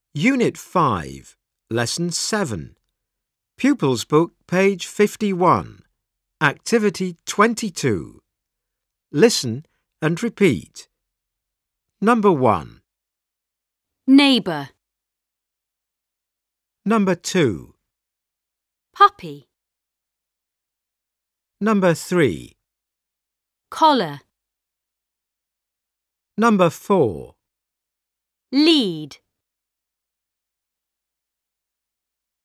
Unit 5, Lesson 7. Pupils Book, page 51. Activity 22. Listen and repeat. Number 1. Neighbour. Number 2. Puppy. Number 3. Collar. Number 4. Lead.